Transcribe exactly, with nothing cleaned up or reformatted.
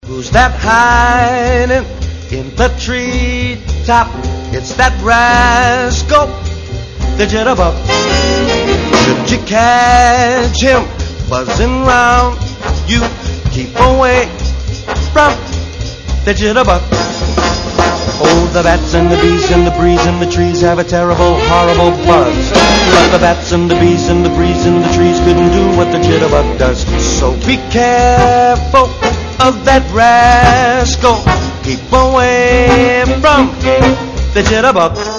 Who's that hiding in the treetop? It's that rascal, the jitterbug. Should you catch him buzzing round, you keep away from the jitterbug. Oh, the bats and the bees and the breeze and the trees have a terrible, horrible buzz. But the bats and the bees and the breeze and the trees couldn't do what the jitterbug does. So be careful of that rascal. Keep away from the jitterbug.